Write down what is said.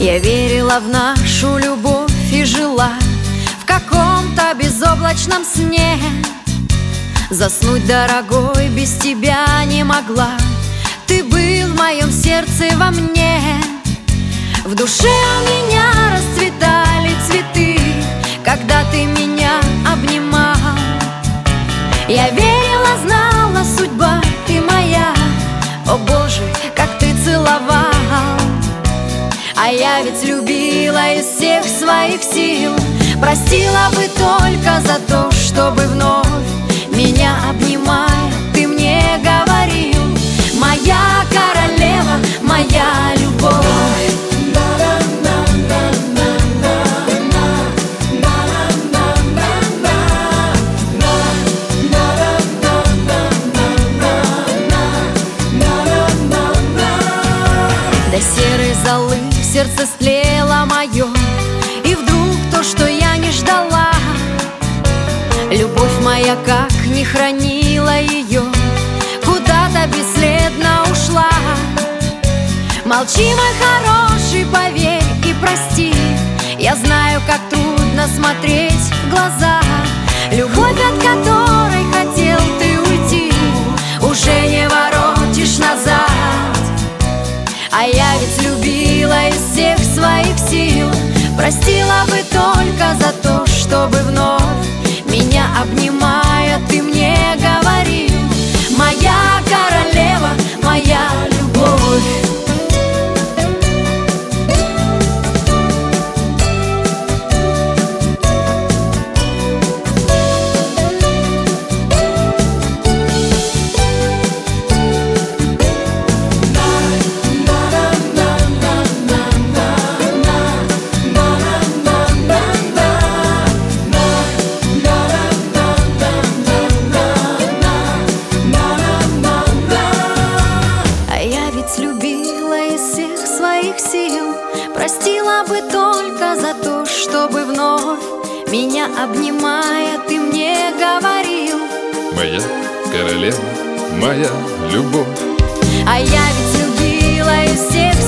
Я верила в нашу любовь и жила в каком-то безоблачном сне. Заснуть, дорогой, без тебя не могла. Ты был в моем сердце и во мне. В душе у меня расцветали цветы, когда ты меня обнимал. Я верила, знала, судьба ты моя. О Боже, как ты целовал. А я ведь любила из всех своих сил. Простила бы только за то, чтобы вновь меня обнимая, ты мне говорил: моя королева, моя любовь. До серой золы сердце стлело мое, и вдруг то, что я не ждала. Любовь моя, как не хранила ее, куда-то бесследно ушла. Молчи, мой хороший, поверь и прости. Я знаю, как трудно смотреть в глаза. Любовь, от которой хотел ты уйти, уже не воротишь назад. А я ведь любила из всех своих сил. Простила бы только за то, чтобы вновь меня обнимая, ты мне говорил: моя королева, моя любовь. Сил. Простила бы только за то, чтобы вновь меня обнимая, ты мне говорил: моя королева, моя любовь. А я ведь любила из всех